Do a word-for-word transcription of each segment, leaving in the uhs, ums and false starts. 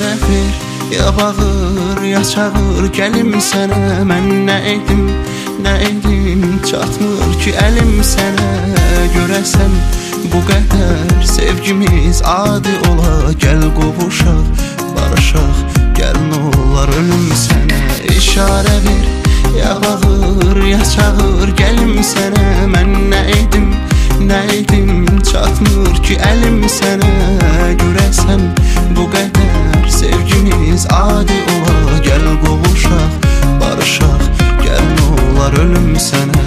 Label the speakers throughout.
Speaker 1: İşarə ver, ya bağır, ya çağır, gəlim sənə. Mən nə edim, nə edim, çatmır ki əlim sənə. Görəsən bu qədər sevgimiz adi ola. Gəl qovuşaq, barışaq, gəl nə olar ölüm sənə. İşarə ver, ya bağır, ya çağır, gəlim sənə. Mən nə edim, nə edim, çatmır ki əlim sənə. Görəsən bu qədər sevgimiz adi ola. Gəl qovuşaq, barışaq, gəl nə olar ölüm sənə.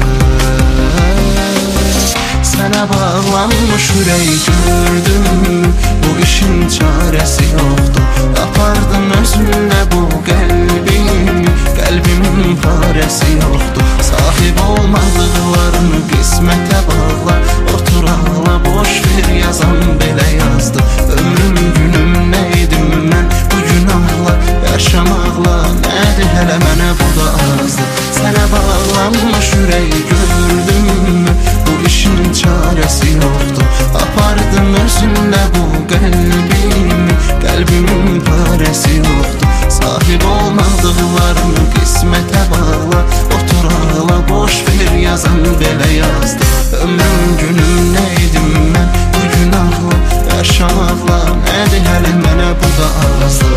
Speaker 1: Sənə bağlanmış ürək gördüm, bu işin çarəsi yoxdur. Apardın özünlə bu qəlbim, qəlbimin parəsi yoxdur. Sahib olmadıqlarını qismətə bağla, otur ağla, boş ver yazan belə yazdı. Ömrüm günüm nə edim mən bu günahla, yaşamaqla nədir hələ mənə bu da azdı. Sənə bağlanmış ürək gördüm, bu işin çarəsi yoxdur. Apardın özünlə bu qəlbim, qəlbimin parəsi yoxdur. Sahib olmadıqlarını qismətə bağla, otur ağla, boş ver yazan belə yazdı. Ömrüm günüm nə edim mən bu günahla, yaşamaqla nədir hələ mənə bu da azdı.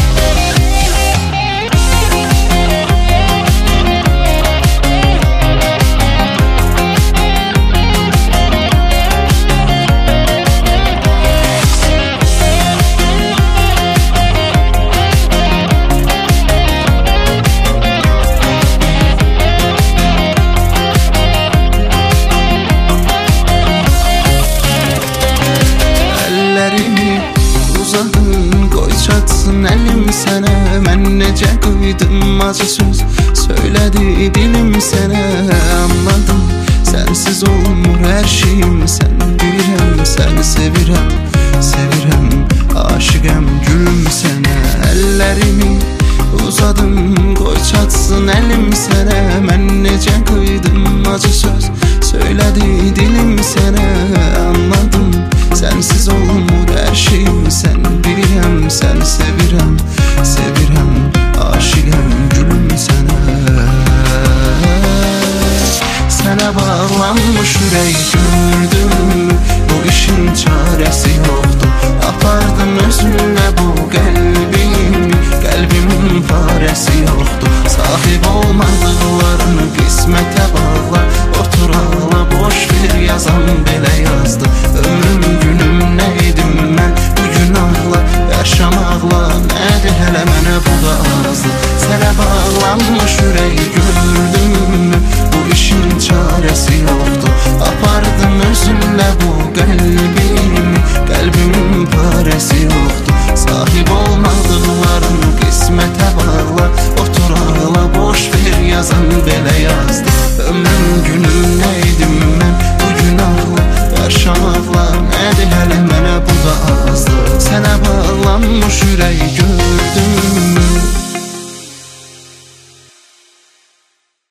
Speaker 1: Çatsın əlim sənə, mən necə qıydım acı söz söylədi dilim sənə. Anladım, sənsiz olmur hər şeyim, sən bilirəm, səni sevirəm, sevirəm, aşiqəm gülüm sənə. Əllərimi uzadım, qoy çatsın əlim sənə, mən necə qıydım acı söz söylədi dilim sənə. Anladım, sənsiz olmur hər şeyim, sən bilirəm, səni sevirəm, sevirəm, aşiqəm gülüm sənə. Sənə bağlanmış ürək gördüm, bu işin çarəsi yoxdur. Apardın özünlə bu qəlbim, qəlbimin parəsi yoxdur. Sahib olmadıqlarını qismətə bağla, otur ağla, boş ver yazan belə yazdı. Ömrüm günüm nə edim mən bu günahla, yaşamaqla nədir hələ mənə bu da azdı. Sənə bağlanmış ürək gördüm, bu işin çarəsi yoxdur. Apardın özünlə bu qəlbi,